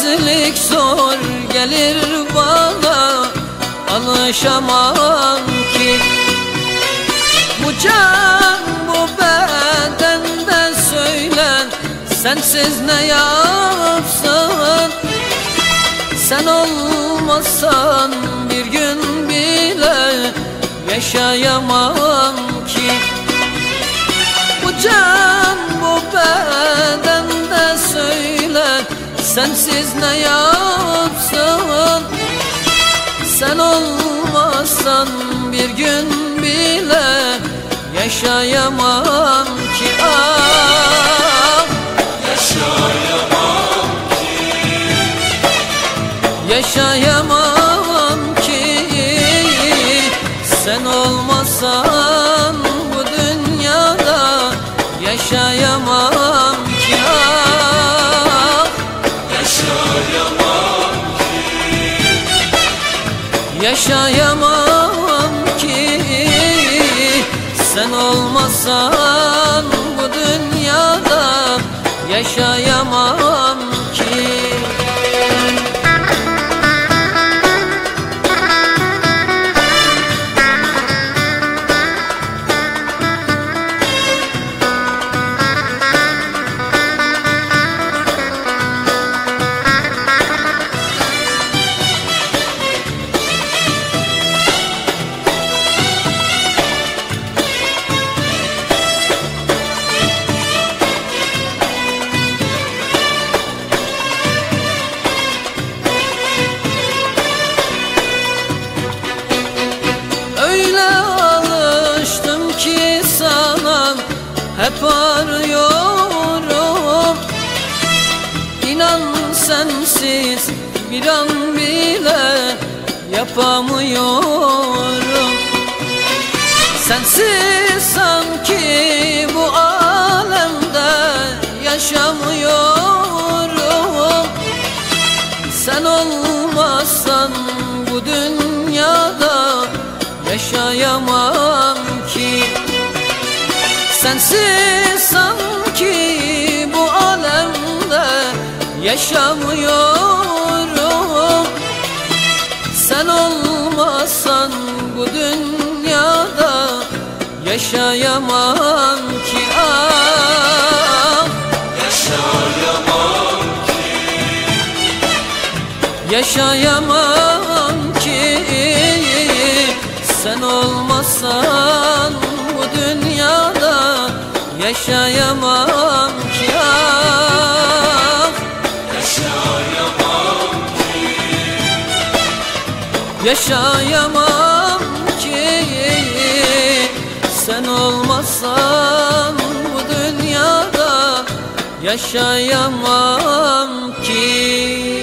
Sensizlik zor gelir bana, alışamam ki. Bu can bu bedende söylen, sensiz ne yapsın? Sen olmasan bir gün bile yaşayamam ki. Bu can bu bedende söylen, sensiz ne yapsın? Sen olmasan bir gün bile yaşayamam ki. Ah, yaşayamam ki. Yaşayamam ki. Sen olmasan bu dünyada yaşayamam ki. Ah, yaşayamam ki. yaşayamam ki. Sen olmasan bu dünyada yaşayamam ki. Hep arıyorum, İnan sensiz bir an bile yapamıyorum. Sensiz sanki bu alemde yaşamıyorum. Sen olmazsan bu dünyada yaşayamam ki. Sensiz sanki bu alemde yaşamıyorum. Sen olmasan bu dünyada yaşayamam ki. Ah, yaşayamam ki. Yaşayamam ki. Sen olmasan bu dünyada yaşayamam ki. Ah, yaşayamam ki. yaşayamam ki. Sen olmasan bu dünyada yaşayamam ki.